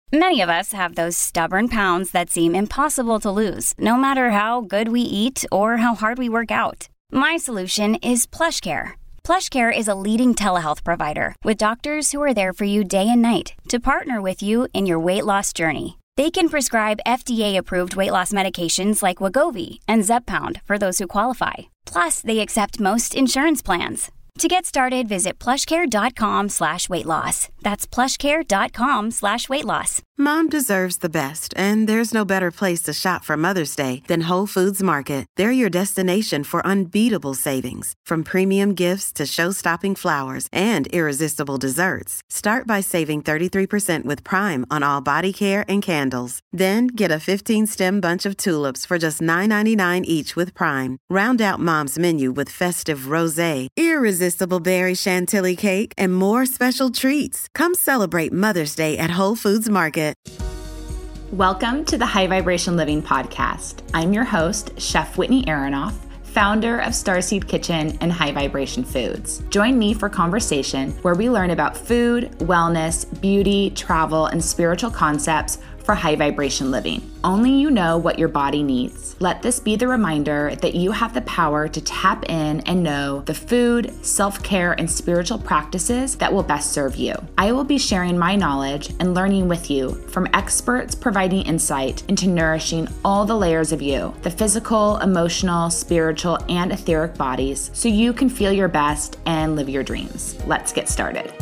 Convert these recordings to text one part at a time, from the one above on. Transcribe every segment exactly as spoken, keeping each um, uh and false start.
Many of us have those stubborn pounds that seem impossible to lose, no matter how good we eat or how hard we work out. My solution is PlushCare. PlushCare is a leading telehealth provider with doctors who are there for you day and night to partner with you in your weight loss journey. They can prescribe F D A-approved weight loss medications like Wegovy and Zepbound for those who qualify. Plus, they accept most insurance plans. To get started, visit plushcare.com slash weight loss. That's plushcare.com slash weight loss. Mom deserves the best, and there's no better place to shop for Mother's Day than Whole Foods Market. They're your destination for unbeatable savings, from premium gifts to show-stopping flowers and irresistible desserts. Start by saving thirty-three percent with Prime on all body care and candles. Then get a fifteen-stem bunch of tulips for just nine ninety-nine each with Prime. Round out Mom's menu with festive rosé, irresistible berry chantilly cake, and more special treats. Come celebrate Mother's Day at Whole Foods Market. Welcome to the High Vibration Living Podcast. I'm your host, Chef Whitney Aronoff, founder of Starseed Kitchen and High Vibration Foods. Join me for conversation where we learn about food, wellness, beauty, travel, and spiritual concepts for high vibration living. Only you know what your body needs. Let this be the reminder that you have the power to tap in and know the food, self-care, and spiritual practices that will best serve you. I will be sharing my knowledge and learning with you from experts providing insight into nourishing all the layers of you, the physical, emotional, spiritual, and etheric bodies, so you can feel your best and live your dreams. Let's get started.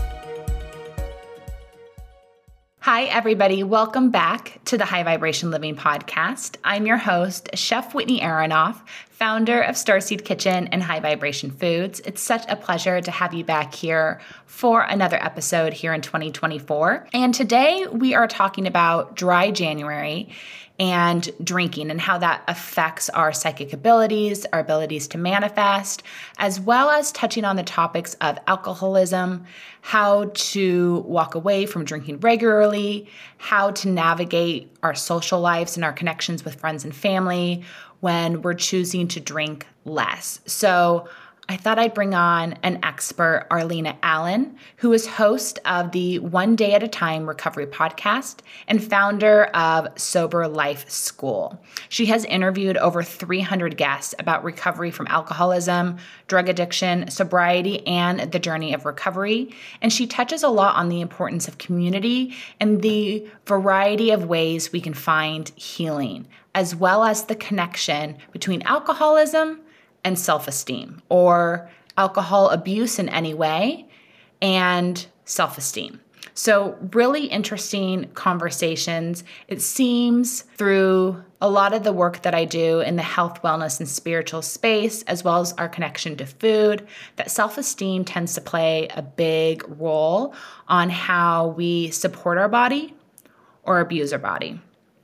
Hi, everybody. Welcome back to the High Vibration Living Podcast. I'm your host, Chef Whitney Aronoff, founder of Starseed Kitchen and High Vibration Foods. It's such a pleasure to have you back here for another episode here in twenty twenty-four. And today we are talking about dry January and drinking and how that affects our psychic abilities, our abilities to manifest, as well as touching on the topics of alcoholism, how to walk away from drinking regularly, how to navigate our social lives and our connections with friends and family when we're choosing to drink less. So I thought I'd bring on an expert, Arlena Allen, who is host of the One Day at a Time Recovery Podcast and founder of Sober Life School. She has interviewed over three hundred guests about recovery from alcoholism, drug addiction, sobriety, and the journey of recovery. And she touches a lot on the importance of community and the variety of ways we can find healing, as well as the connection between alcoholism and self-esteem, or alcohol abuse in any way, and self-esteem. So really interesting conversations. It seems through a lot of the work that I do in the health, wellness, and spiritual space, as well as our connection to food, that self-esteem tends to play a big role on how we support our body or abuse our body.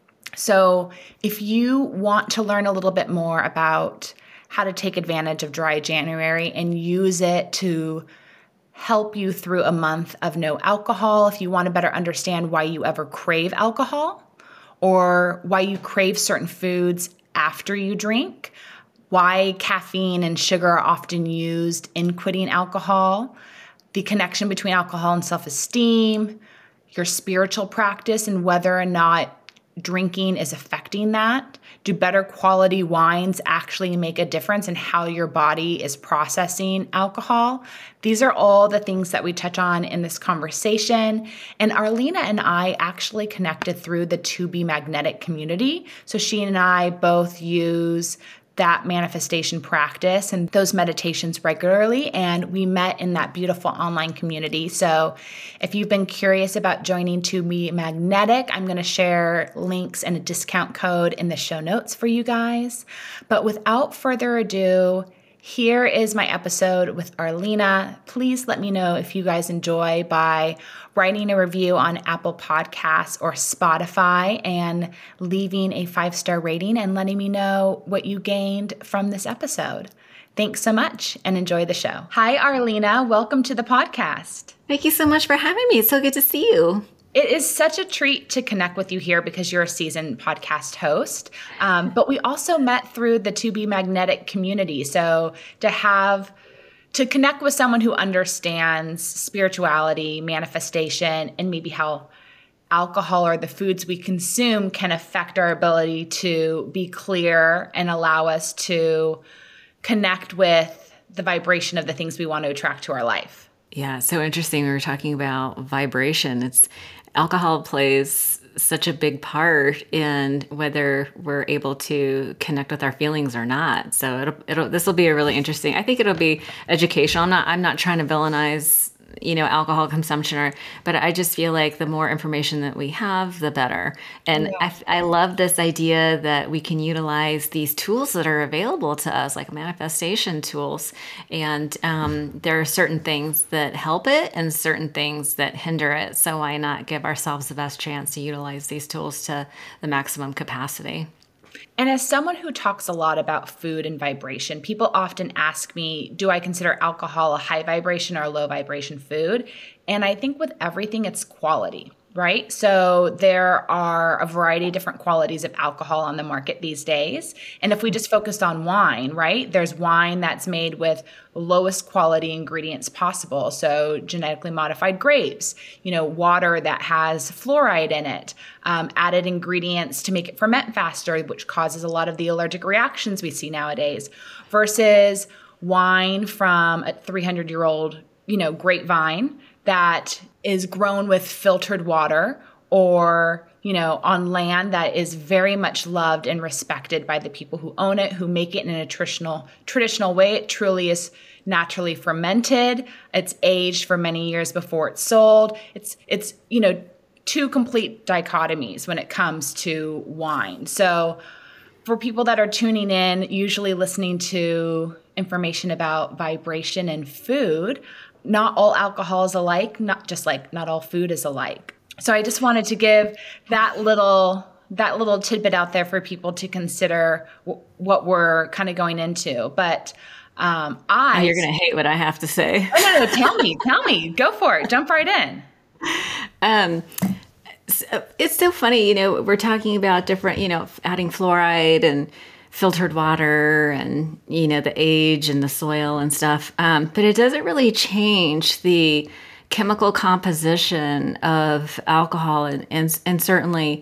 So if you want to learn a little bit more about how to take advantage of dry January and use it to help you through a month of no alcohol, if you want to better understand why you ever crave alcohol or why you crave certain foods after you drink, why caffeine and sugar are often used in quitting alcohol, the connection between alcohol and self-esteem, your spiritual practice and whether or not drinking is affecting that. Do better quality wines actually make a difference in how your body is processing alcohol? These are all the things that we touch on in this conversation. And Arlena and I actually connected through the To Be Magnetic community. So she and I both use that manifestation practice and those meditations regularly, and we met in that beautiful online community. So if you've been curious about joining To Be Magnetic, I'm going to share links and a discount code in the show notes for you guys. But without further ado, here is my episode with Arlena. Please let me know if you guys enjoy by writing a review on Apple Podcasts or Spotify and leaving a five-star rating and letting me know what you gained from this episode. Thanks so much and enjoy the show. Hi, Arlena. Welcome to the podcast. Thank you so much for having me. It's so good to see you. It is such a treat to connect with you here because you're a seasoned podcast host. Um, but we also met through the To Be Magnetic community. So to have to connect with someone who understands spirituality, manifestation, and maybe how alcohol or the foods we consume can affect our ability to be clear and allow us to connect with the vibration of the things we want to attract to our life. Yeah, so interesting. We were talking about vibration. It's alcohol plays such a big part in whether we're able to connect with our feelings or not. So it'll, it'll this will be a really interesting. I think it'll be educational. I'm not I'm not trying to villainize, you know, alcohol consumption, or, but I just feel like the more information that we have, the better. And yeah. I, I love this idea that we can utilize these tools that are available to us, like manifestation tools. And um, there are certain things that help it and certain things that hinder it. So why not give ourselves the best chance to utilize these tools to the maximum capacity? And as someone who talks a lot about food and vibration, people often ask me, do I consider alcohol a high vibration or a low vibration food? And I think with everything, it's quality, right? So there are a variety of different qualities of alcohol on the market these days. And if we just focused on wine, right, there's wine that's made with lowest quality ingredients possible. So genetically modified grapes, you know, water that has fluoride in it, um, added ingredients to make it ferment faster, which causes a lot of the allergic reactions we see nowadays, versus wine from a three hundred year old, you know, grapevine that is grown with filtered water, or, you know, on land that is very much loved and respected by the people who own it, who make it in a traditional, traditional way. It truly is naturally fermented. It's aged for many years before it's sold. It's, it's, you know, two complete dichotomies when it comes to wine. So for people that are tuning in, usually listening to information about vibration and food, not all alcohol is alike, not just like not all food is alike. So I just wanted to give that little that little tidbit out there for people to consider w- what we're kind of going into. But um, I... And you're going to hate what I have to say. Oh, no, no, tell me, tell me. Go for it. Jump right in. Um, so it's so funny, you know, we're talking about different, you know, adding fluoride and filtered water and, you know, the age and the soil and stuff. Um, but it doesn't really change the chemical composition of alcohol. And, and, and certainly,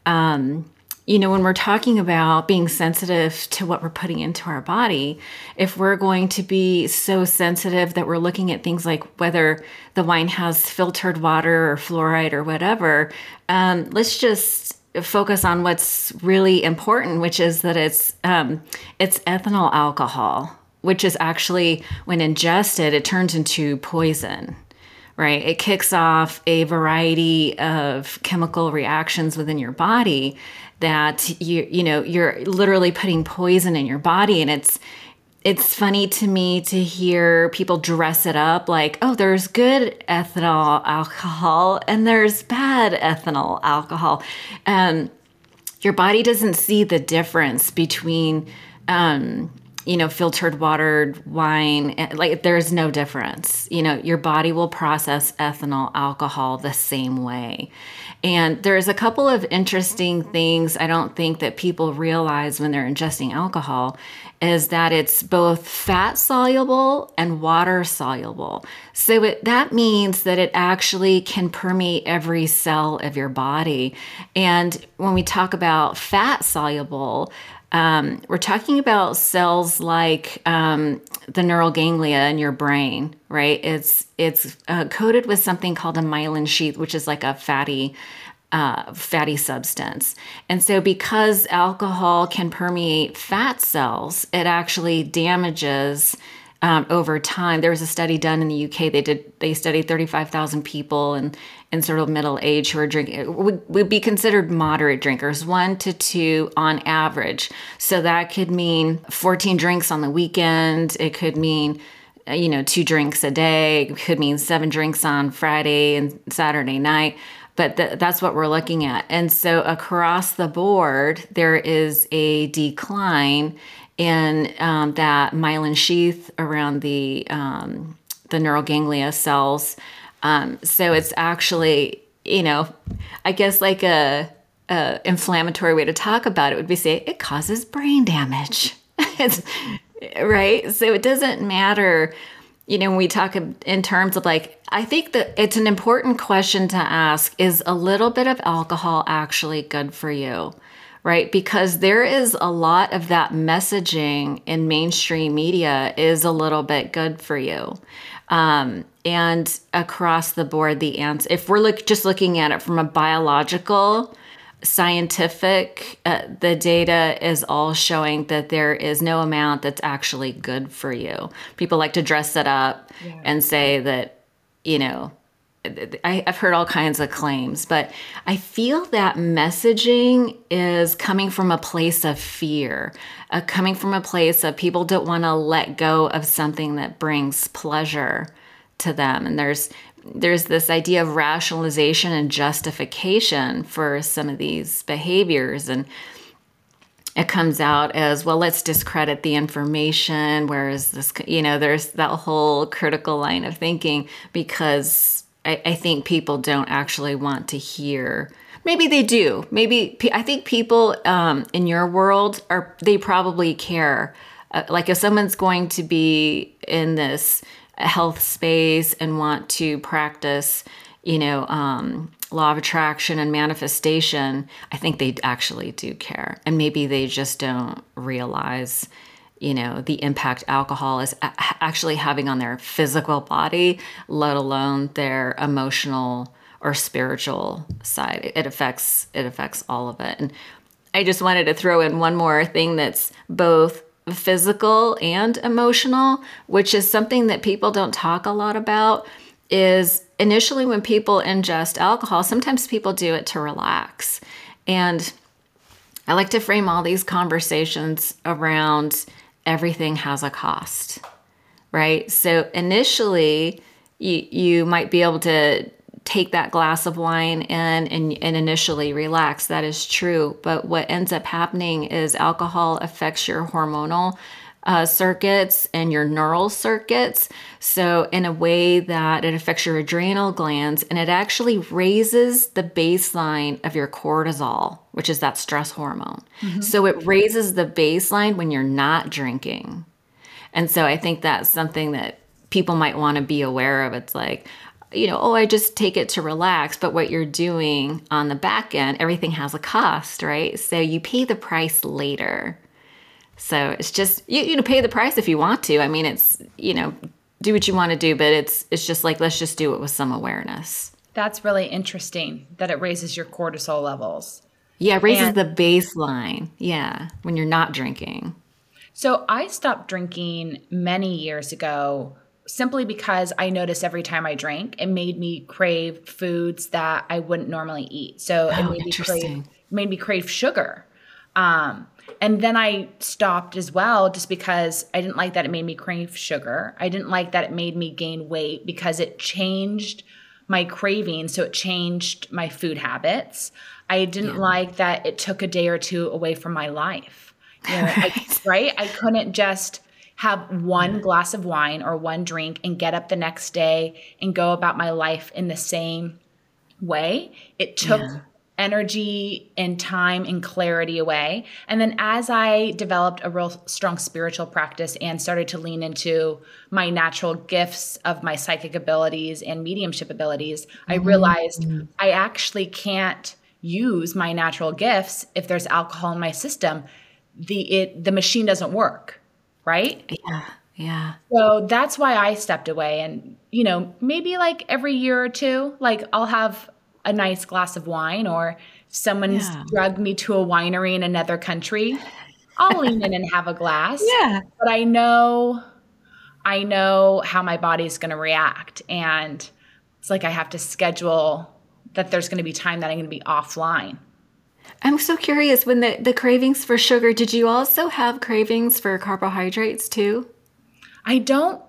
um, you know, when we're talking about being sensitive to what we're putting into our body, if we're going to be so sensitive that we're looking at things like whether the wine has filtered water or fluoride or whatever, um, let's just focus on what's really important, which is that it's um, it's ethanol alcohol, which is actually, when ingested, it turns into poison, right? It kicks off a variety of chemical reactions within your body that you you know you're literally putting poison in your body, and it's It's funny to me to hear people dress it up like, oh, there's good ethanol alcohol and there's bad ethanol alcohol. Um, your body doesn't see the difference between, um, you know, filtered watered wine. Like, there's no difference. You know, your body will process ethanol alcohol the same way. And there's a couple of interesting things I don't think that people realize when they're ingesting alcohol, is that it's both fat soluble and water soluble. So it, that means that it actually can permeate every cell of your body. And when we talk about fat soluble, um, we're talking about cells like um, the neural ganglia in your brain, right? It's it's uh, coated with something called a myelin sheath, which is like a fatty Uh, fatty substance. And so because alcohol can permeate fat cells, it actually damages um, over time. There was a study done in the U K. They did, they studied thirty-five thousand people in, in sort of middle age who are drinking, would, would be considered moderate drinkers, one to two on average. So that could mean fourteen drinks on the weekend. It could mean you know, two drinks a day. It could mean seven drinks on Friday and Saturday night. But th- that's what we're looking at. And so across the board, there is a decline in um, that myelin sheath around the um, the neural ganglia cells. Um, so it's actually, you know, I guess like a, a inflammatory way to talk about it would be say it causes brain damage. It's, right? So it doesn't matter you know, when we talk in terms of like, I think that it's an important question to ask, is a little bit of alcohol actually good for you? Right? Because there is a lot of that messaging in mainstream media is a little bit good for you. Um, and across the board, the answer, if we're look, just looking at it from a biological, scientific, uh, the data is all showing that there is no amount that's actually good for you. People like to dress it up yeah. and say that, you know, I, I've heard all kinds of claims, but I feel that messaging is coming from a place of fear, uh, coming from a place of people don't want to let go of something that brings pleasure to them. And there's there's this idea of rationalization and justification for some of these behaviors. And it comes out as, well, let's discredit the information. Whereas this, you know, there's that whole critical line of thinking because I, I think people don't actually want to hear. Maybe they do. Maybe I think people um, in your world are, they probably care. Uh, like if someone's going to be in this health space and want to practice, you know, um, law of attraction and manifestation, I think they actually do care. And maybe they just don't realize, you know, the impact alcohol is a- actually having on their physical body, let alone their emotional or spiritual side. It affects, it affects all of it. And I just wanted to throw in one more thing that's both physical and emotional, which is something that people don't talk a lot about, is initially when people ingest alcohol, sometimes people do it to relax. And I like to frame all these conversations around everything has a cost, right? So initially, you, you might be able to take that glass of wine in and, and initially relax. That is true. But what ends up happening is alcohol affects your hormonal uh, circuits and your neural circuits. So in a way that it affects your adrenal glands, and it actually raises the baseline of your cortisol, which is that stress hormone. Mm-hmm. So it raises the baseline when you're not drinking. And so I think that's something that people might want to be aware of. It's like, you know, oh, I just take it to relax. But what you're doing on the back end, everything has a cost, right? So you pay the price later. So it's just, you, you know, pay the price if you want to. I mean, it's, you know, do what you want to do, but it's it's just like, let's just do it with some awareness. That's really interesting that it raises your cortisol levels. Yeah, it raises and, the baseline. Yeah, when you're not drinking. So I stopped drinking many years ago simply because I noticed every time I drank, it made me crave foods that I wouldn't normally eat. So oh, it made me crave, made me crave sugar. Um, and then I stopped as well, just because I didn't like that it made me crave sugar. I didn't like that it made me gain weight because it changed my craving. So it changed my food habits. I didn't yeah. like that it took a day or two away from my life. You know, right. I, right? I couldn't just have one glass of wine or one drink and get up the next day and go about my life in the same way. It took yeah. energy and time and clarity away. And then as I developed a real strong spiritual practice and started to lean into my natural gifts of my psychic abilities and mediumship abilities, mm-hmm. I realized mm-hmm. I actually can't use my natural gifts if there's alcohol in my system. The it the machine doesn't work. Right? Yeah. Yeah. So that's why I stepped away. And, you know, maybe like every year or two, like I'll have a nice glass of wine, or someone's yeah. drugged me to a winery in another country, I'll lean in and have a glass. Yeah. But I know, I know how my body's going to react. And it's like I have to schedule that there's going to be time that I'm going to be offline. I'm so curious, when the, the cravings for sugar, did you also have cravings for carbohydrates too? I don't,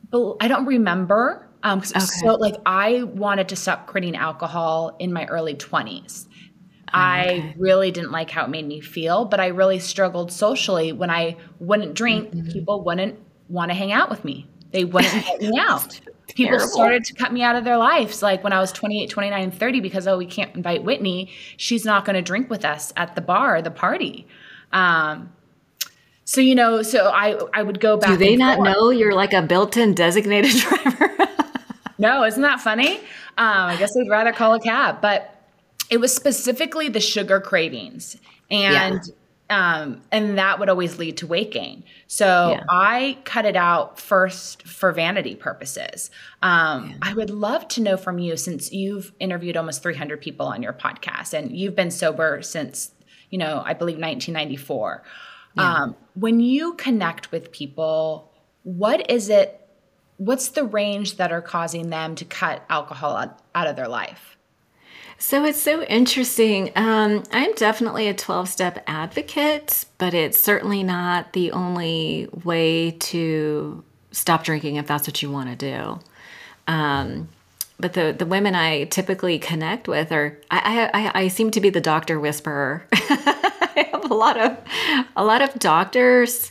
I don't remember. Um, okay. So like I wanted to stop creating alcohol in my early twenties. Oh, I okay. really didn't like how it made me feel, but I really struggled socially when I wouldn't drink. Mm-hmm. People wouldn't want to hang out with me. They wouldn't let me out. People Terrible. started to cut me out of their lives. Like when I was twenty-eight, twenty-nine, thirty, because, oh, we can't invite Whitney. She's not going to drink with us at the bar, the party. Um, So, you know, so I, I would go back. Do they and not forth. know you're like a built-in designated driver? No, isn't that funny? Um, I guess they'd rather call a cab, but it was specifically the sugar cravings. And, yeah. um, and that would always lead to weight gain. So yeah. I cut it out first for vanity purposes. Um, yeah. I would love to know from you, since you've interviewed almost three hundred people on your podcast and you've been sober since, you know, I believe nineteen ninety-four. Yeah. Um, when you connect with people, what is it, what's the range that are causing them to cut alcohol out, out of their life? So it's so interesting. Um, I'm definitely a twelve-step advocate, but it's certainly not the only way to stop drinking if that's what you want to do. Um, but the, the women I typically connect with are, I, I, I seem to be the doctor whisperer. I have a lot of, a lot of doctors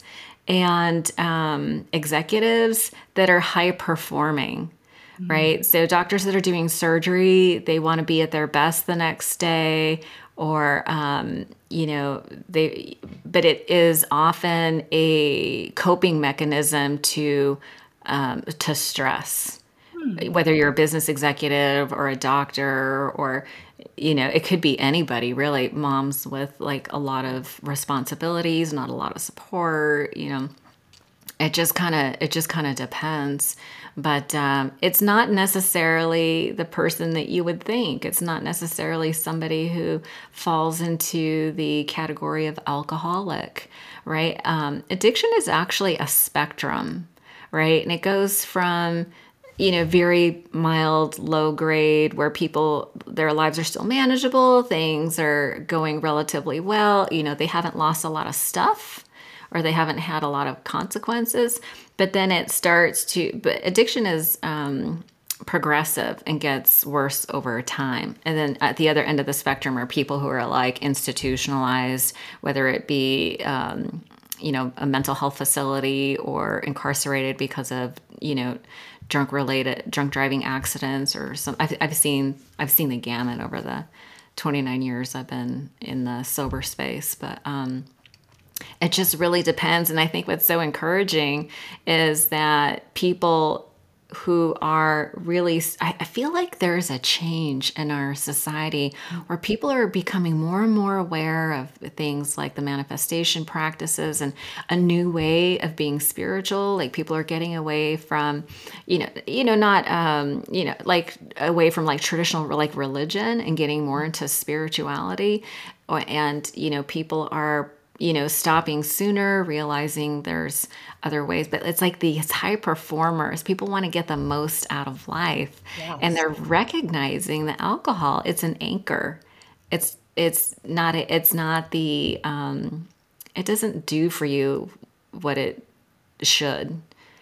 and um, executives that are high performing, mm-hmm. right? So doctors that are doing surgery, they want to be at their best the next day, or, um, you know, they, but it is often a coping mechanism to, um, to stress, mm-hmm. whether you're a business executive or a doctor, or, you know, it could be anybody really, moms with like a lot of responsibilities, not a lot of support, you know, it just kind of, it just kind of depends. But um, it's not necessarily the person that you would think. It's not necessarily somebody who falls into the category of alcoholic, right? Um, addiction is actually a spectrum, right? And it goes from, you know, very mild, low grade, where people, their lives are still manageable, things are going relatively well, you know, they haven't lost a lot of stuff, or they haven't had a lot of consequences, but then it starts to, but addiction is um, progressive and gets worse over time. And then at the other end of the spectrum are people who are like institutionalized, whether it be, um, you know, a mental health facility or incarcerated because of, you know, drunk related, drunk driving accidents or some, I've, I've seen, I've seen the gamut over the twenty-nine years I've been in the sober space, but, um, it just really depends. And I think what's so encouraging is that people who are really, I, I feel like there's a change in our society where people are becoming more and more aware of things like the manifestation practices and a new way of being spiritual. Like people are getting away from, you know, you know, not, um, you know, like away from like traditional like religion and getting more into spirituality. And, you know, people are, you know, stopping sooner, realizing there's other ways, but it's like these high performers, people want to get the most out of life. Yes. And they're recognizing that alcohol, it's an anchor. It's, it's not, it's not the, um, it doesn't do for you what it should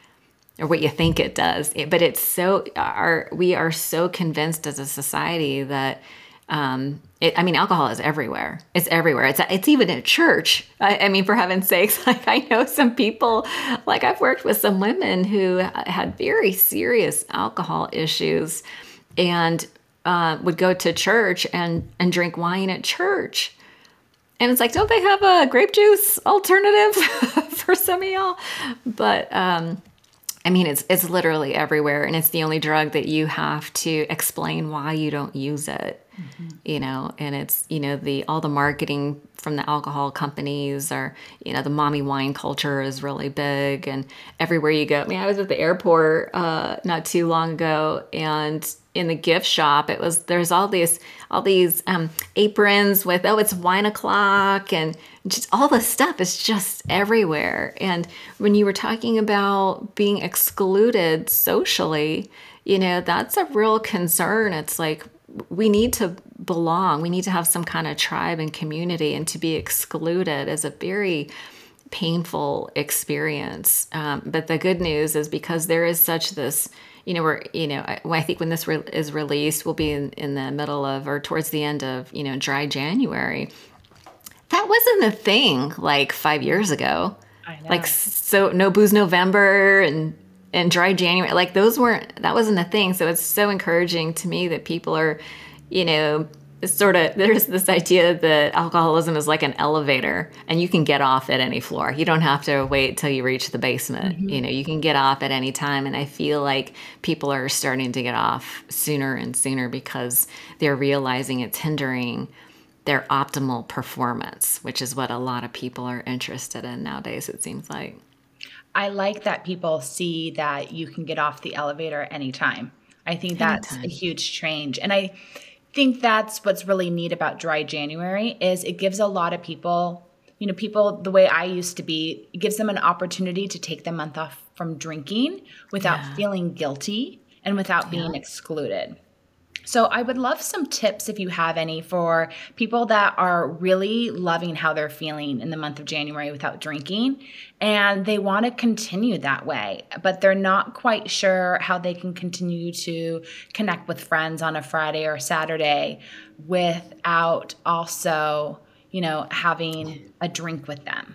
or what you think it does. It, but it's so, our, we are so convinced as a society that, um, It, I mean, alcohol is everywhere. It's everywhere. It's it's even at church. I, I mean, for heaven's sakes, like I know some people, like I've worked with some women who had very serious alcohol issues and uh, would go to church and, and drink wine at church. And it's like, don't they have a grape juice alternative for some of y'all? But um, I mean, it's it's literally everywhere. And it's the only drug that you have to explain why you don't use it. Mm-hmm. You know, and it's, you know, the, all the marketing from the alcohol companies are, you know, the mommy wine culture is really big and everywhere you go. I mean, I was at the airport, uh, not too long ago and in the gift shop, it was, there's all these, all these, um, aprons with, oh, it's wine o'clock and just all the stuff is just everywhere. And when you were talking about being excluded socially, you know, that's a real concern. It's like, we need to belong. We need to have some kind of tribe and community, and to be excluded is a very painful experience. Um, but the good news is because there is such this, you know, we're, you know, I, I think when this re- is released, we'll be in, in the middle of, or towards the end of, you know, dry January. That wasn't a thing like five years ago. I know. Like, so no booze November and and dry January, like those weren't, that wasn't a thing. So it's so encouraging to me that people are, you know, it's sort of, there's this idea that alcoholism is like an elevator and you can get off at any floor. You don't have to wait till you reach the basement. Mm-hmm. You know, you can get off at any time. And I feel like people are starting to get off sooner and sooner because they're realizing it's hindering their optimal performance, which is what a lot of people are interested in nowadays, it seems like. I like that people see that you can get off the elevator anytime. I think that's anytime. A huge change. And I think that's what's really neat about Dry January is it gives a lot of people, you know, people the way I used to be, it gives them an opportunity to take the month off from drinking without yeah. feeling guilty and without being yeah. excluded. So I would love some tips if you have any for people that are really loving how they're feeling in the month of January without drinking and they want to continue that way, but they're not quite sure how they can continue to connect with friends on a Friday or Saturday without also, you know, having a drink with them.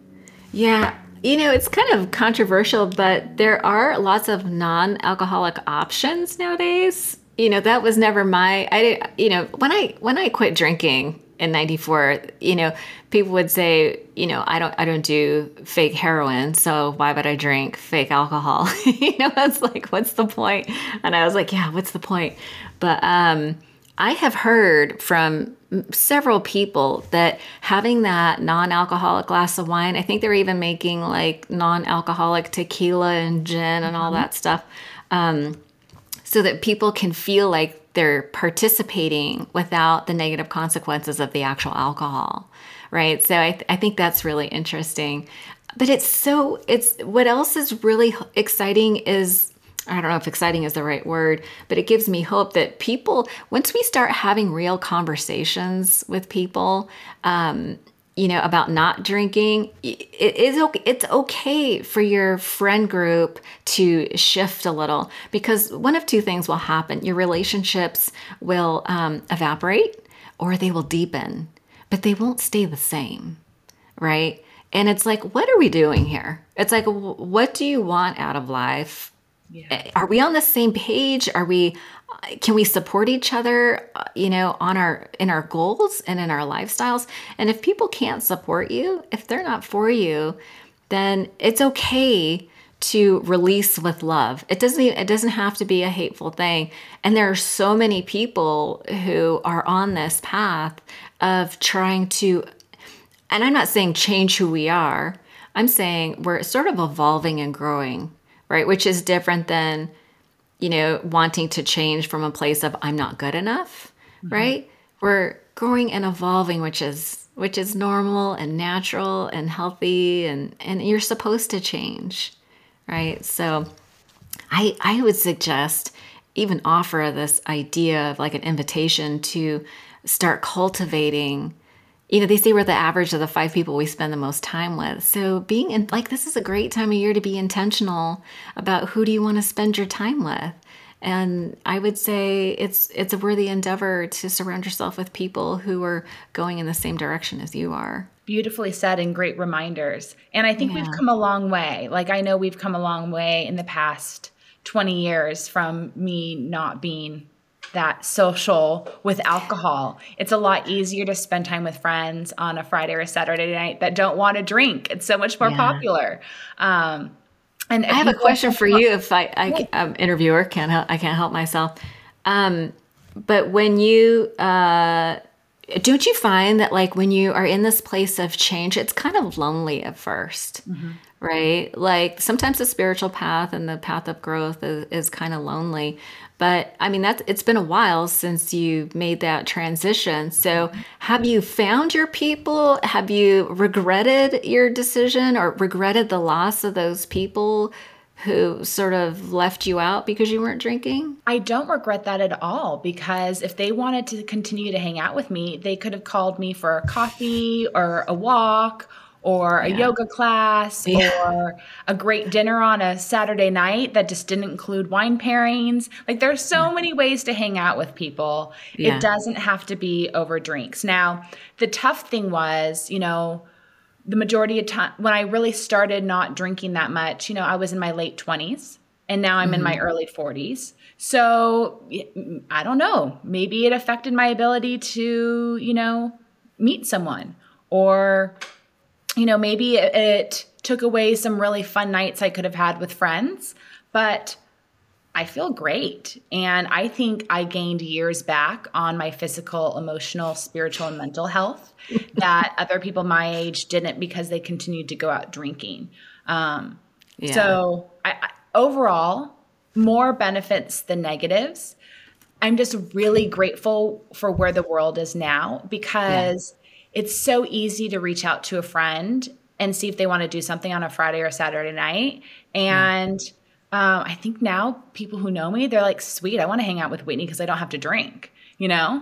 Yeah. You know, it's kind of controversial, but there are lots of non-alcoholic options nowadays. You know, that was never my, I did, you know, when I, when I quit drinking in ninety-four, you know, people would say, you know, I don't, I don't do fake heroin. So why would I drink fake alcohol? You know, it's like, what's the point? And I was like, yeah, what's the point? But, um, I have heard from several people that having that non-alcoholic glass of wine, I think they're even making like non-alcoholic tequila and gin and all that stuff. Um, so that people can feel like they're participating without the negative consequences of the actual alcohol, right? So I, th- I think that's really interesting. But it's so, it's, what else is really exciting is, I don't know if exciting is the right word, but it gives me hope that people, once we start having real conversations with people, um, you know, about not drinking, it is okay. It's okay for your friend group to shift a little because one of two things will happen. Your relationships will um, evaporate or they will deepen, but they won't stay the same, right? And it's like, what are we doing here? It's like, what do you want out of life? Yeah. Are we on the same page? Are we, can we support each other, you know, on our, in our goals and in our lifestyles? And if people can't support you, if they're not for you, then it's okay to release with love. It doesn't, it doesn't have to be a hateful thing. And there are so many people who are on this path of trying to, and I'm not saying change who we are. I'm saying we're sort of evolving and growing, right? Which is different than, you know, wanting to change from a place of I'm not good enough, mm-hmm. right? We're growing and evolving, which is which is normal and natural and healthy, and, and you're supposed to change, right? So I I would suggest, even offer this idea of like an invitation to start cultivating. You know, they say we're the average of the five people we spend the most time with. So being in, like, this is a great time of year to be intentional about who do you want to spend your time with. And I would say it's it's a worthy endeavor to surround yourself with people who are going in the same direction as you are. Beautifully said and great reminders. And I think yeah. we've come a long way. Like, I know we've come a long way in the past twenty years from me not being that social with alcohol. It's a lot easier to spend time with friends on a Friday or a Saturday night that don't want to drink. It's so much more yeah. popular. Um, and I have a question for you. If I, I yeah. um, interviewer can't help, I can't help myself. Um, but when you, uh, don't you find that like when you are in this place of change, it's kind of lonely at first, mm-hmm. right? Like sometimes the spiritual path and the path of growth is, is kind of lonely. But I mean, that's, it's been a while since you made that transition. So have you found your people? Have you regretted your decision or regretted the loss of those people who sort of left you out because you weren't drinking? I don't regret that at all, because if they wanted to continue to hang out with me, they could have called me for a coffee or a walk or a yeah. yoga class yeah. or a great dinner on a Saturday night that just didn't include wine pairings. Like, there's so yeah. many ways to hang out with people. Yeah. It doesn't have to be over drinks. Now, the tough thing was, you know, the majority of time when I really started not drinking that much, you know, I was in my late twenties. And now I'm mm-hmm. in my early forties. So I don't know, maybe it affected my ability to, you know, meet someone, or, you know, maybe it, it took away some really fun nights I could have had with friends, but I feel great. And I think I gained years back on my physical, emotional, spiritual, and mental health that other people my age didn't, because they continued to go out drinking. Um, yeah. So I, I, overall, more benefits than negatives. I'm just really grateful for where the world is now, because yeah. it's so easy to reach out to a friend and see if they want to do something on a Friday or Saturday night. And yeah. Um, I think now people who know me, they're like, sweet, I want to hang out with Whitney because I don't have to drink, you know,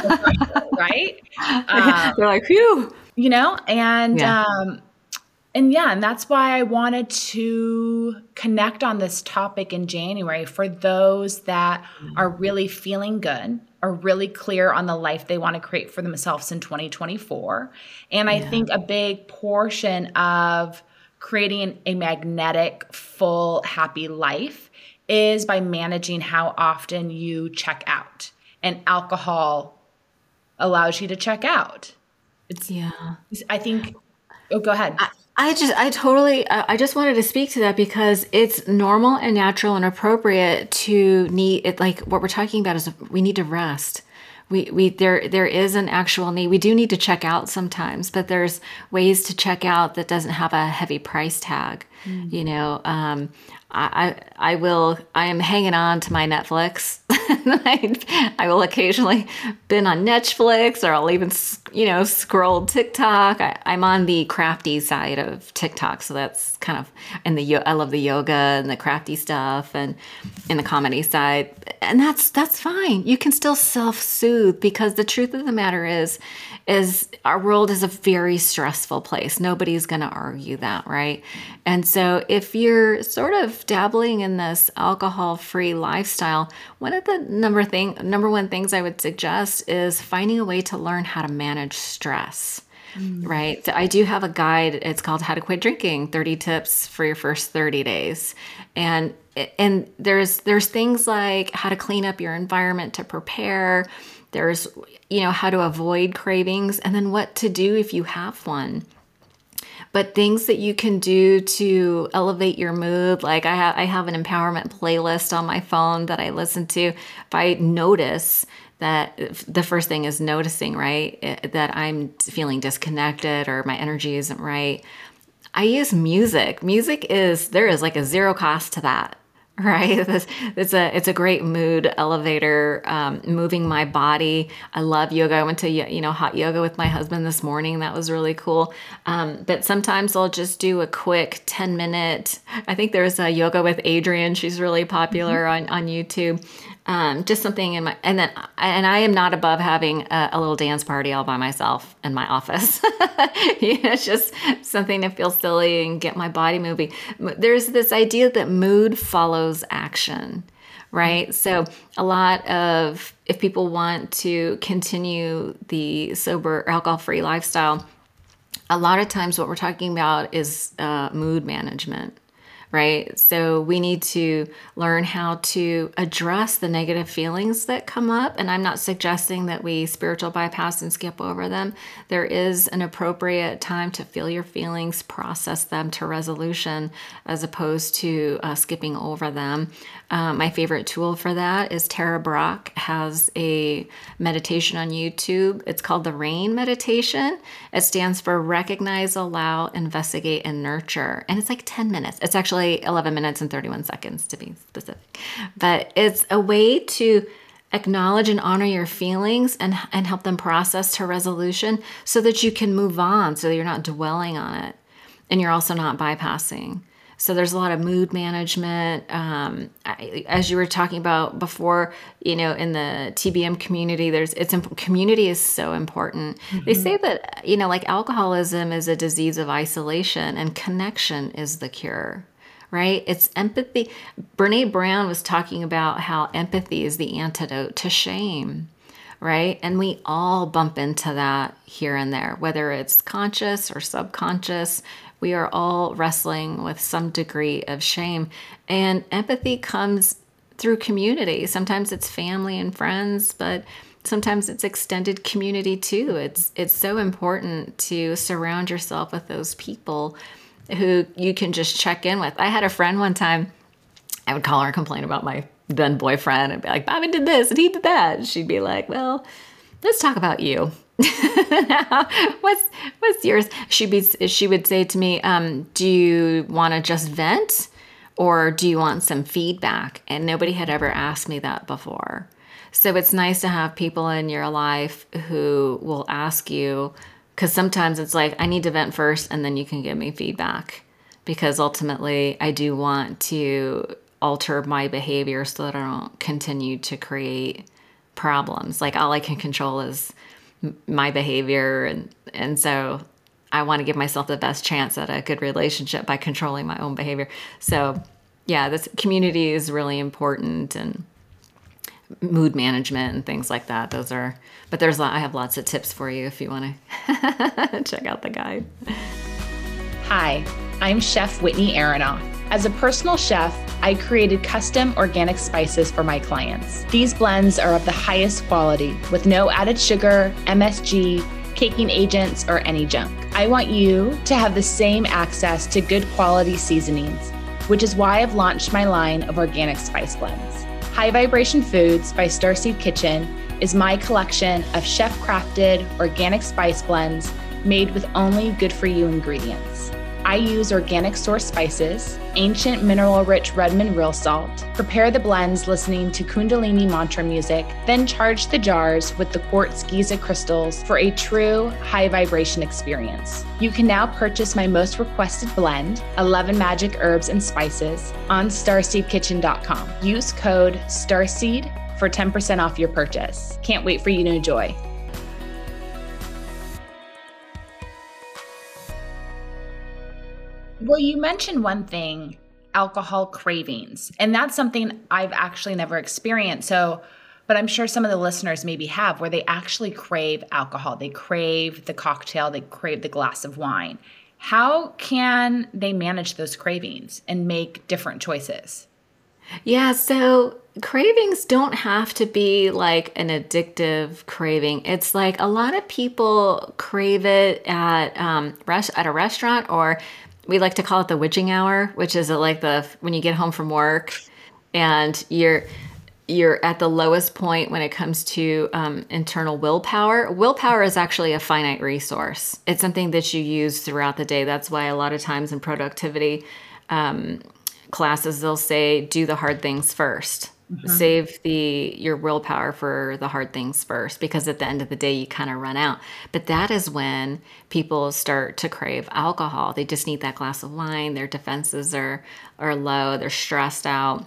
right? Um, they're like, phew, you know, and, yeah. um, and yeah, and that's why I wanted to connect on this topic in January for those that are really feeling good, are really clear on the life they want to create for themselves in twenty twenty-four. And I yeah. think a big portion of creating a magnetic, full, happy life is by managing how often you check out. And alcohol allows you to check out. It's, yeah. I think, oh, go ahead. I, I just, I totally, I just wanted to speak to that because it's normal and natural and appropriate to need it. Like what we're talking about is we need to rest. We, we, there, there is an actual need. We do need to check out sometimes, but there's ways to check out that doesn't have a heavy price tag. Mm. You know, um, I, I, I will, I am hanging on to my Netflix. I, I will occasionally bin on Netflix, or I'll even, you know, scroll TikTok. I, I'm on the crafty side of TikTok. So that's kind of, and the, I love the yoga and the crafty stuff, and in the comedy side. And that's, that's fine. You can still self-soothe, because the truth of the matter is, is our world is a very stressful place. Nobody's going to argue that, right? And so if you're sort of dabbling in this alcohol-free lifestyle, one of the number thing, number one things I would suggest is finding a way to learn how to manage stress. Mm. Right. So I do have a guide. It's called How to Quit Drinking, thirty Tips for Your First thirty days. And and there's there's things like how to clean up your environment to prepare. There's, you know, how to avoid cravings, and then what to do if you have one. But things that you can do to elevate your mood, like I have, I have an empowerment playlist on my phone that I listen to. If I notice that, the first thing is noticing, right, that I'm feeling disconnected or my energy isn't right, I use music. Music is, there is like a zero cost to that. Right. It's, it's a, it's a great mood elevator, um, moving my body. I love yoga. I went to, you know, hot yoga with my husband this morning. That was really cool. Um, but sometimes I'll just do a quick ten minute, I think there's a yoga with Adrienne. She's really popular mm-hmm. on, on YouTube. Um, just something in my, and then, and I am not above having a, a little dance party all by myself in my office. You know, it's just something to feel silly and get my body moving. There's this idea that mood follows action, right? So a lot of, if people want to continue the sober, alcohol-free lifestyle, a lot of times what we're talking about is uh, mood management. Right? So we need to learn how to address the negative feelings that come up. And I'm not suggesting that we spiritual bypass and skip over them. There is an appropriate time to feel your feelings, process them to resolution, as opposed to uh, skipping over them. Um, my favorite tool for that is Tara Brach has a meditation on YouTube. It's called the RAIN meditation. It stands for Recognize, Allow, Investigate, and Nurture. And it's like ten minutes. It's actually eleven minutes and thirty-one seconds to be specific. But it's a way to acknowledge and honor your feelings and, and help them process to resolution so that you can move on, so that you're not dwelling on it and you're also not bypassing. So there's a lot of mood management. Um, I, as you were talking about before, you know, in the T B M community, there's it's community is so important. Mm-hmm. They say that, you know, like alcoholism is a disease of isolation and connection is the cure, right? It's empathy. Brene Brown was talking about how empathy is the antidote to shame. Right? And we all bump into that here and there, whether it's conscious or subconscious. we are all wrestling with some degree of shame. And empathy comes through community. Sometimes it's family and friends, but sometimes it's extended community too. It's it's so important to surround yourself with those people who you can just check in with. I had a friend one time, I would call her and complain about my then boyfriend and be like, Bobby did this and he did that. And she'd be like, well, let's talk about you. what's what's yours? She'd be she would say to me, um, do you want to just vent or do you want some feedback? And nobody had ever asked me that before. So it's nice to have people in your life who will ask you, because sometimes it's like, I need to vent first and then you can give me feedback, because ultimately I do want to alter my behavior so that I don't continue to create problems. Like all I can control is m- my behavior. And, and so I want to give myself the best chance at a good relationship by controlling my own behavior. So yeah, this community is really important, and mood management and things like that. Those are, but there's, I have lots of tips for you if you want to check out the guide. Hi, I'm Chef Whitney Aronoff. As a personal chef, I created custom organic spices for my clients. These blends are of the highest quality with no added sugar, M S G, caking agents, or any junk. I want you to have the same access to good quality seasonings, which is why I've launched my line of organic spice blends. High Vibration Foods by Starseed Kitchen is my collection of chef-crafted organic spice blends made with only good-for-you ingredients. I use organic source spices, ancient mineral-rich Redmond real salt, prepare the blends listening to Kundalini mantra music, then charge the jars with the quartz Giza crystals for a true high-vibration experience. You can now purchase my most requested blend, eleven Magic Herbs and Spices, on starseed kitchen dot com. Use code STARSEED for ten percent off your purchase. Can't wait for you to enjoy. Well, you mentioned one thing, alcohol cravings, and that's something I've actually never experienced. So, but I'm sure some of the listeners maybe have, where they actually crave alcohol. They crave the cocktail, they crave the glass of wine. How can they manage those cravings and make different choices? Yeah, so cravings don't have to be like an addictive craving. It's like a lot of people crave it at um rest at a restaurant, or we like to call it the witching hour, which is like the when you get home from work and you're you're at the lowest point when it comes to um, internal willpower. Willpower is actually a finite resource. It's something that you use throughout the day. That's why a lot of times in productivity um, classes, they'll say, do the hard things first. Mm-hmm. Save the your willpower for the hard things first, because at the end of the day, you kind of run out. But that is when people start to crave alcohol. They just need that glass of wine. Their defenses are, are low. They're stressed out.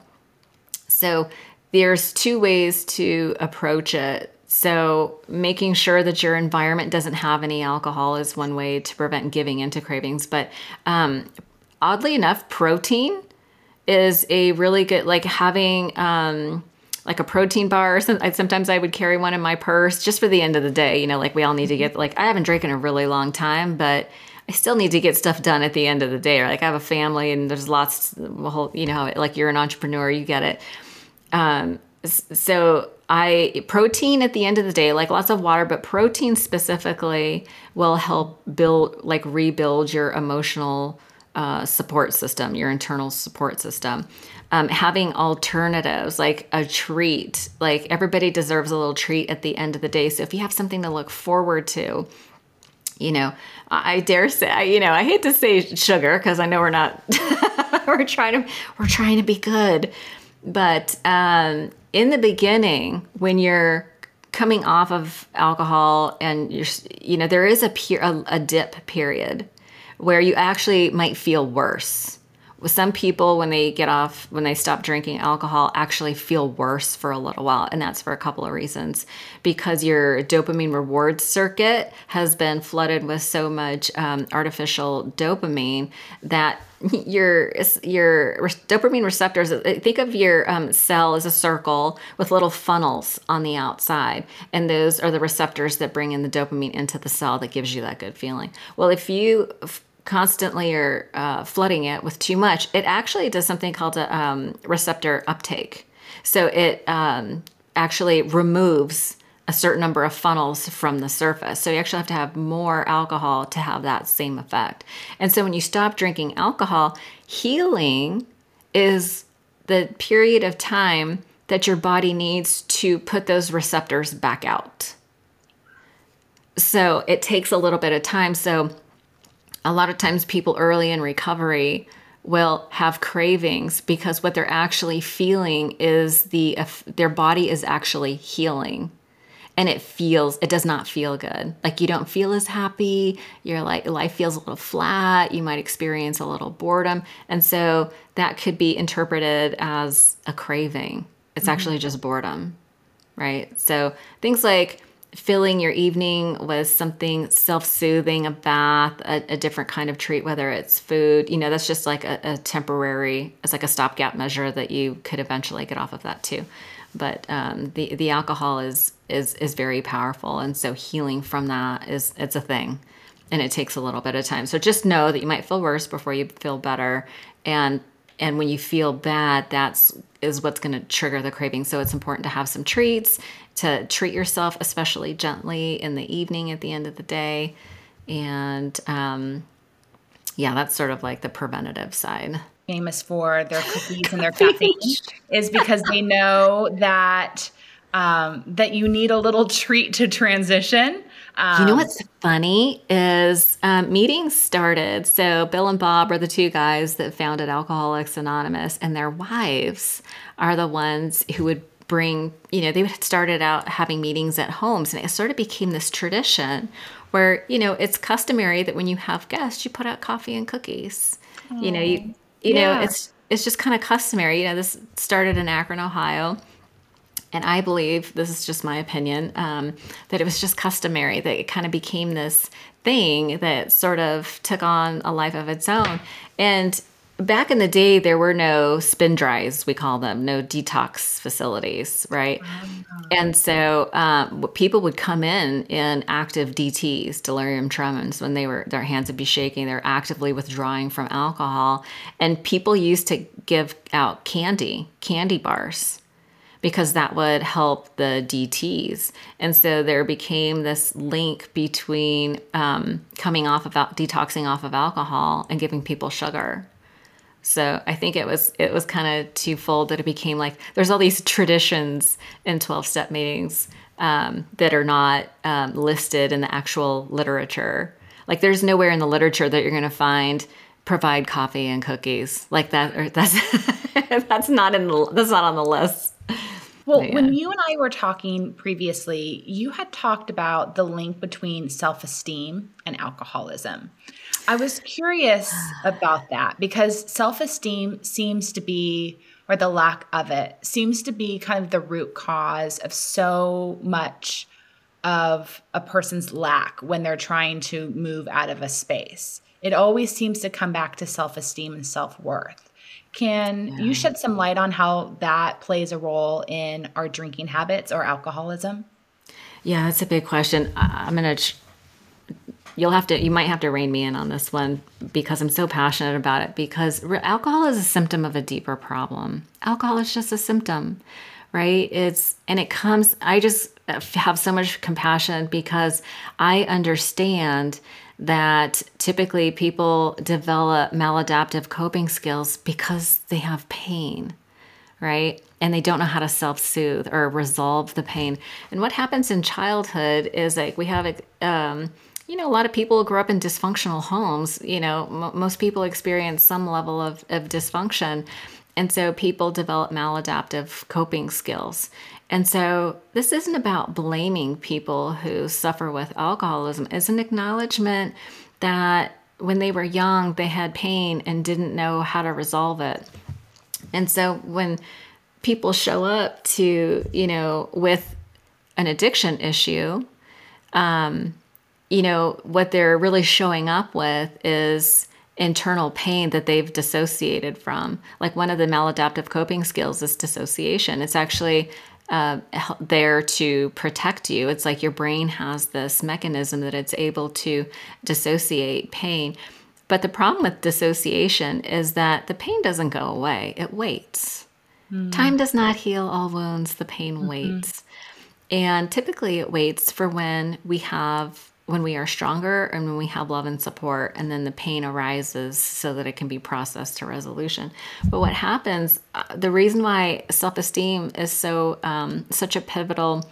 So there's two ways to approach it. So making sure that your environment doesn't have any alcohol is one way to prevent giving into cravings. But um, oddly enough, protein is a really good, like having um, like a protein bar. Some, sometimes I would carry one in my purse just for the end of the day. You know, like we all need to get, like I haven't drank in a really long time, but I still need to get stuff done at the end of the day. Or like I have a family and there's lots, well, you know, like you're an entrepreneur, you get it. Um, so I, protein at the end of the day, like lots of water, but protein specifically will help build, like rebuild your emotional uh, support system, your internal support system. Um, having alternatives, like a treat, like everybody deserves a little treat at the end of the day. So if you have something to look forward to, you know, I dare say, you know, I hate to say sugar because I know we're not, we're trying to, we're trying to be good. But um, in the beginning, when you're coming off of alcohol and you're, you know, there is a, per- a, a dip period where you actually might feel worse. With some people, when they get off, when they stop drinking alcohol, actually feel worse for a little while. And that's for a couple of reasons. Because your dopamine reward circuit has been flooded with so much um, artificial dopamine that your your dopamine receptors, think of your um, cell as a circle with little funnels on the outside. And those are the receptors that bring in the dopamine into the cell that gives you that good feeling. Well, if you constantly are uh, flooding it with too much, it actually does something called a um, receptor uptake. So it um, actually removes a certain number of funnels from the surface. So you actually have to have more alcohol to have that same effect. And so when you stop drinking alcohol, healing is the period of time that your body needs to put those receptors back out. So it takes a little bit of time. So a lot of times people early in recovery will have cravings because what they're actually feeling is the their body is actually healing. And it feels, it does not feel good. Like you don't feel as happy. You're like, life feels a little flat. You might experience a little boredom. And so that could be interpreted as a craving. It's mm-hmm. actually just boredom, right? So things like filling your evening with something self-soothing, a bath, a, a different kind of treat, whether it's food, you know, that's just like a, a temporary, it's like a stopgap measure that you could eventually get off of that too. But um, the the alcohol is is is very powerful, and so healing from that is it's a thing, and it takes a little bit of time. So just know that you might feel worse before you feel better, and and when you feel bad, that's is what's going to trigger the craving. So it's important to have some treats, to treat yourself, especially gently in the evening at the end of the day, and um, yeah, that's sort of like the preventative side. Famous for their cookies and their caffeine is because they know that um, that you need a little treat to transition. Um, you know what's funny is um, meetings started. So Bill and Bob are the two guys that founded Alcoholics Anonymous, and their wives are the ones who would bring, you know, they had started out having meetings at homes, and it sort of became this tradition where, you know, it's customary that when you have guests, you put out coffee and cookies. Oh. You know, you You yeah. know, it's it's just kind of customary. You know, this started in Akron, Ohio. And I believe, this is just my opinion, um, that it was just customary, that it kind of became this thing that sort of took on a life of its own. And back in the day, there were no spin dries, we call them, no detox facilities, right? Wow. And so um, people would come in in active D Ts, delirium tremens, when they were, their hands would be shaking, they're actively withdrawing from alcohol. And people used to give out candy, candy bars, because that would help the D Ts. And so there became this link between um, coming off of, detoxing off of alcohol and giving people sugar. So I think it was it was kind of twofold, that it became like there's all these traditions in twelve-step meetings um, that are not um, listed in the actual literature. Like there's nowhere in the literature that you're going to find provide coffee and cookies like that. Or that's that's not in the that's not on the list. Well, yeah. When you and I were talking previously, you had talked about the link between self-esteem and alcoholism. I was curious about that because self-esteem seems to be, or the lack of it, seems to be kind of the root cause of so much of a person's lack when they're trying to move out of a space. It always seems to come back to self-esteem and self-worth. Can yeah. you shed some light on how that plays a role in our drinking habits or alcoholism? Yeah, that's a big question. I- I'm going to... You'll have to, you might have to rein me in on this one because I'm so passionate about it, because alcohol is a symptom of a deeper problem. Alcohol is just a symptom, right? It's, and it comes, I just have so much compassion because I understand that typically people develop maladaptive coping skills because they have pain, right? And they don't know how to self-soothe or resolve the pain. And what happens in childhood is like we have, um, you know, a lot of people grow up in dysfunctional homes. You know, m- most people experience some level of, of dysfunction. And so people develop maladaptive coping skills. And so this isn't about blaming people who suffer with alcoholism. It's an acknowledgement that when they were young, they had pain and didn't know how to resolve it. And so when people show up to, you know, with an addiction issue, um, you know, what they're really showing up with is internal pain that they've dissociated from. Like one of the maladaptive coping skills is dissociation. It's actually uh, there to protect you. It's like your brain has this mechanism that it's able to dissociate pain. But the problem with dissociation is that the pain doesn't go away. It waits. Mm. Time does not heal all wounds. The pain mm-hmm. waits. And typically it waits for when we have, when we are stronger and when we have love and support, and then the pain arises so that it can be processed to resolution. But what happens, uh, the reason why self-esteem is so, um, such a pivotal